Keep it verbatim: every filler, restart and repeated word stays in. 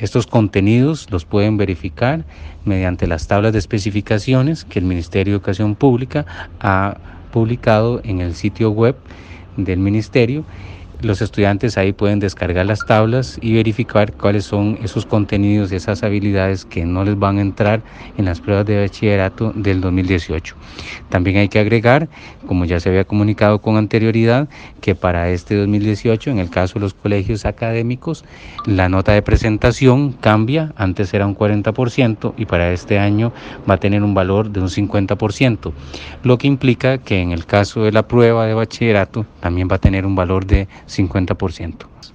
estos contenidos los pueden verificar mediante las tablas de especificaciones que el Ministerio de Educación Pública ha publicado en el sitio web del Ministerio. Los estudiantes ahí pueden descargar las tablas y verificar cuáles son esos contenidos, esas habilidades que no les van a entrar en las pruebas de bachillerato del dos mil dieciocho. También hay que agregar, como ya se había comunicado con anterioridad, que para este dos mil dieciocho, en el caso de los colegios académicos, la nota de presentación cambia. Antes era un cuarenta por ciento y para este año va a tener un valor de un cincuenta por ciento, lo que implica que en el caso de la prueba de bachillerato también va a tener un valor de cincuenta por ciento.